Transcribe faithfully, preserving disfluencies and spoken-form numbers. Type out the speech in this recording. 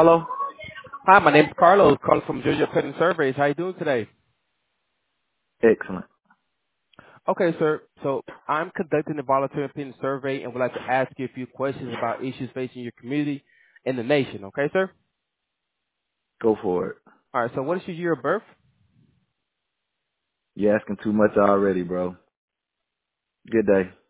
Hello? Hi, my name's Carlos, calling from Georgia Pet Surveys. How you doing today? Excellent. Okay, sir. So I'm conducting a voluntary opinion survey and would like to ask you a few questions about issues facing your community and the nation. Okay, sir? Go for it. All right. So what is your year of birth? You're asking too much already, bro. Good day.